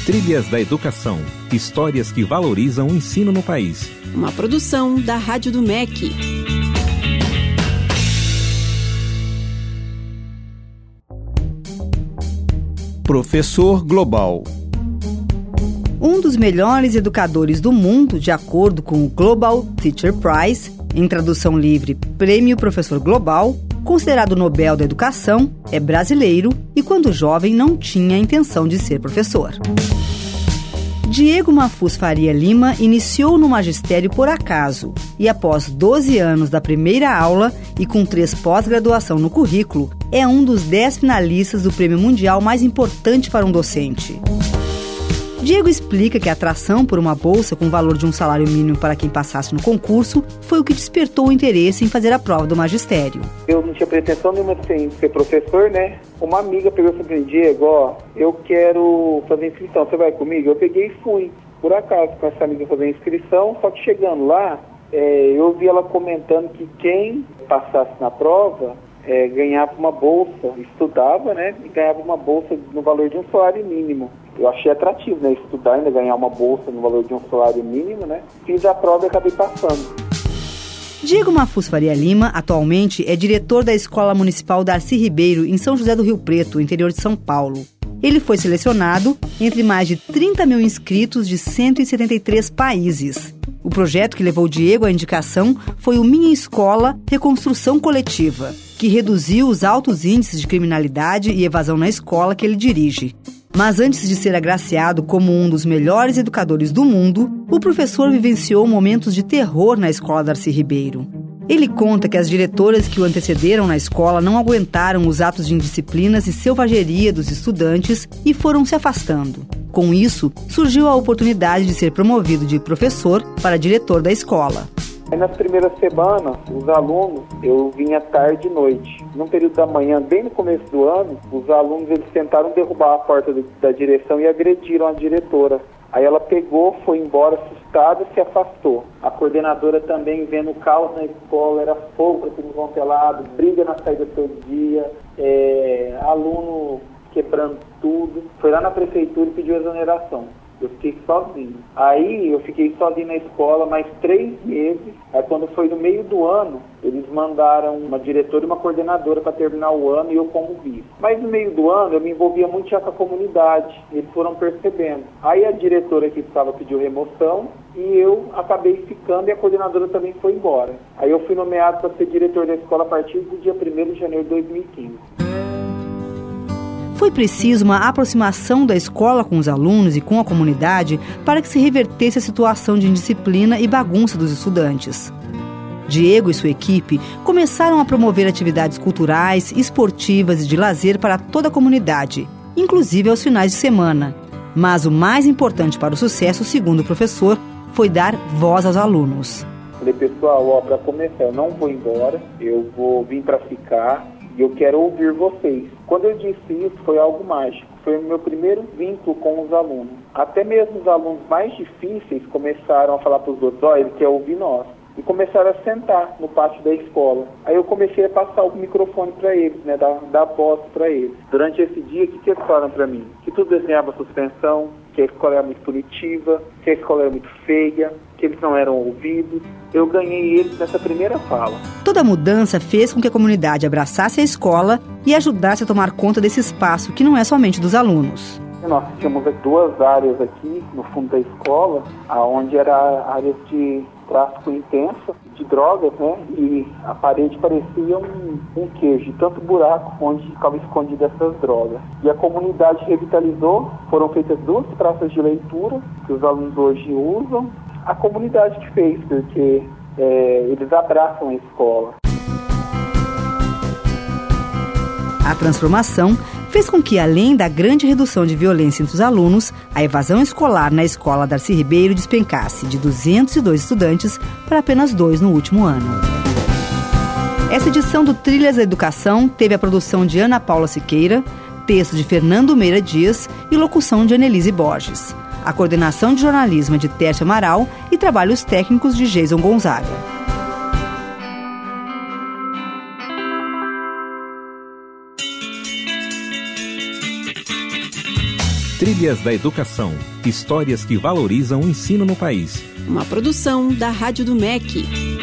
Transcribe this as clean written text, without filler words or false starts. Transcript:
Trilhas da Educação. Histórias que valorizam o ensino no país. Uma produção da Rádio do MEC. Professor Global. Um dos melhores educadores do mundo, de acordo com o Global Teacher Prize, em tradução livre, Prêmio Professor Global, considerado Nobel da Educação, é brasileiro e, quando jovem, não tinha a intenção de ser professor. Diego Mafuz Faria Lima iniciou no magistério por acaso e, após 12 anos da primeira aula e com 3 pós-graduação no currículo, é um dos 10 finalistas do prêmio mundial mais importante para um docente. Diego explica que a atração por uma bolsa com valor de um salário mínimo para quem passasse no concurso foi o que despertou o interesse em fazer a prova do magistério. Eu não tinha pretensão nenhuma de ser professor, né? Uma amiga pegou e falou: Diego, ó, eu quero fazer inscrição, você vai comigo? Eu peguei e fui, por acaso, com essa amiga fazer inscrição, só que chegando lá, eu vi ela comentando que quem passasse na prova ganhava uma bolsa, estudava, né? E ganhava uma bolsa no valor de um salário mínimo. Eu achei atrativo, né? Estudar, ainda ganhar uma bolsa no valor de um salário mínimo, né? Fiz a prova e acabei passando. Diego Mafuz Faria Lima, atualmente, é diretor da Escola Municipal Darcy Ribeiro, em São José do Rio Preto, interior de São Paulo. Ele foi selecionado entre mais de 30 mil inscritos de 173 países. O projeto que levou Diego à indicação foi o Minha Escola Reconstrução Coletiva, que reduziu os altos índices de criminalidade e evasão na escola que ele dirige. Mas antes de ser agraciado como um dos melhores educadores do mundo, o professor vivenciou momentos de terror na escola Darcy Ribeiro. Ele conta que as diretoras que o antecederam na escola não aguentaram os atos de indisciplinas e selvageria dos estudantes e foram se afastando. Com isso, surgiu a oportunidade de ser promovido de professor para diretor da escola. Aí nas primeiras semanas, os alunos, eu vinha tarde e noite. No período da manhã, bem no começo do ano, os alunos eles tentaram derrubar a porta da direção e agrediram a diretora. Aí ela pegou, foi embora assustada e se afastou. A coordenadora também, vendo o caos na escola, era fogo para tudo quanto é lado, briga na saída todo dia, aluno quebrando tudo. Foi lá na prefeitura e pediu exoneração. Eu fiquei sozinho. Aí eu fiquei sozinho na escola mais 3 meses. Aí quando foi no meio do ano, eles mandaram uma diretora e uma coordenadora para terminar o ano e eu como vice. Mas no meio do ano eu me envolvia muito já com a comunidade. Eles foram percebendo. Aí a diretora que estava pediu remoção e eu acabei ficando e a coordenadora também foi embora. Aí eu fui nomeado para ser diretor da escola a partir do dia 1º de janeiro de 2015. Foi preciso uma aproximação da escola com os alunos e com a comunidade para que se revertesse a situação de indisciplina e bagunça dos estudantes. Diego e sua equipe começaram a promover atividades culturais, esportivas e de lazer para toda a comunidade, inclusive aos finais de semana. Mas o mais importante para o sucesso, segundo o professor, foi dar voz aos alunos. Falei, pessoal, para começar, eu não vou embora, eu vou vir para ficar. E eu quero ouvir vocês. Quando eu disse isso, foi algo mágico. Foi o meu primeiro vínculo com os alunos. Até mesmo os alunos mais difíceis começaram a falar para os outros: ó, ele quer ouvir nós. E começaram a sentar no pátio da escola. Aí eu comecei a passar o microfone para eles, né, dar voz para eles. Durante esse dia, o que eles falaram para mim? Que tudo desenhava suspensão, que a escola era muito punitiva, que a escola era muito feia, que eles não eram ouvidos. Eu ganhei eles nessa primeira fala. Toda a mudança fez com que a comunidade abraçasse a escola e ajudasse a tomar conta desse espaço que não é somente dos alunos. Nós tínhamos 2 áreas aqui no fundo da escola, onde era áreas de tráfico intenso de drogas, né? E a parede parecia um queijo, de tanto buraco onde ficava escondida essas drogas. E a comunidade revitalizou, foram feitas 2 praças de leitura, que os alunos hoje usam. A comunidade que fez, porque eles abraçam a escola. A transformação fez com que, além da grande redução de violência entre os alunos, a evasão escolar na escola Darcy Ribeiro despencasse de 202 estudantes para apenas 2 no último ano. Essa edição do Trilhas da Educação teve a produção de Ana Paula Siqueira, texto de Fernando Meira Dias e locução de Annelise Borges. A coordenação de jornalismo é de Tércio Amaral e trabalhos técnicos de Jason Gonzaga. Trilhas da Educação. Histórias que valorizam o ensino no país. Uma produção da Rádio do MEC.